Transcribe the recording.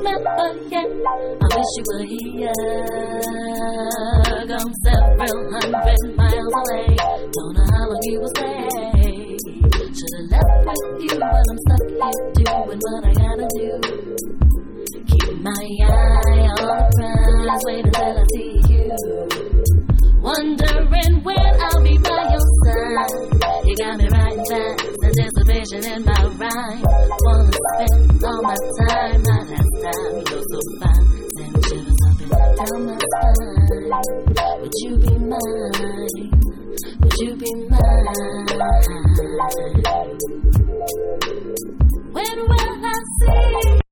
remember yet. I wish you were here, gone several hundred miles away. Don't know how long you will stay. Should've left with you, but I'm stuck here doing what I gotta do. Keep my eye on the prize, wait until I see you. Wondering when I'll be by your side. You got me writing fast, anticipation in my rhyme. Wanna spend all my time, my last time. You're so fine, send shivers up and down my spine. Would you be mine? Would you be mine? When will I see